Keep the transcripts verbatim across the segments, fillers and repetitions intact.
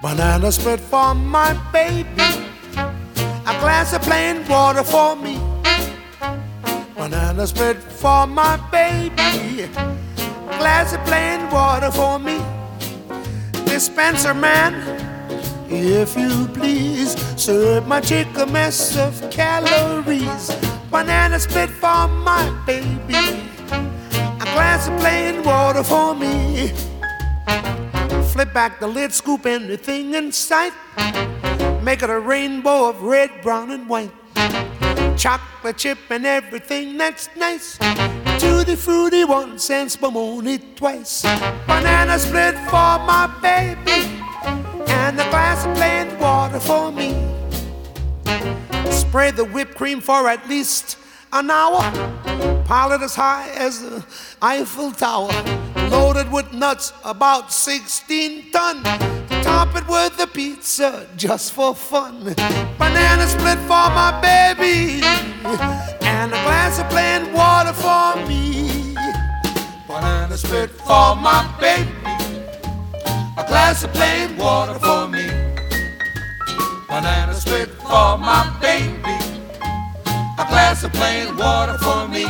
Banana split for my baby, a glass of plain water for me. Banana split for my baby, a glass of plain water for me. Dispenser man, if you please, serve my chick a mess of calories. Banana split for my baby, a glass of plain water for me. Flip back the lid, scoop anything in sight, make it a rainbow of red, brown, and white. Chocolate chip and everything that's nice, tutti frutti once and spumoni twice. Banana split for my baby, and a glass of plain water for me. Spray the whipped cream for at least an hour, pile it as high as the Eiffel Tower. Loaded with nuts, about sixteen ton. Top it with the pizza just for fun. Banana split for my baby, and a glass of plain water for me. Banana split for my baby, a glass of plain water for me. Banana split for my baby, a glass of plain water for me.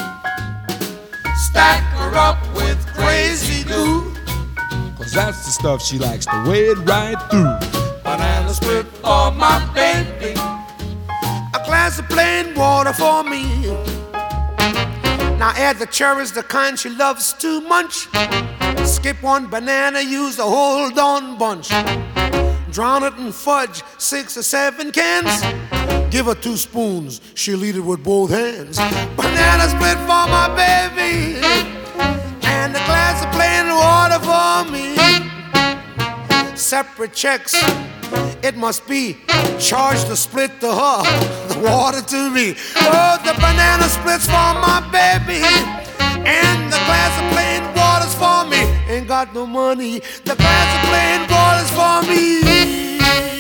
Stack her up with crazy glue, cause that's the stuff she likes to wade right through. Banana split for my baby, a glass of plain water for me. Now add the cherries, the kind she loves to munch. Skip one banana, use the whole darn bunch. Drown it in fudge, six or seven cans. Give her two spoons, she'll eat it with both hands. Banana split for my baby, and a glass of plain water for me. Separate checks, it must be. Charge the split to her, the water to me. Oh, the banana splits for my baby, and the glass of plain water's for me. Ain't got no money, the glass of plain water's for me.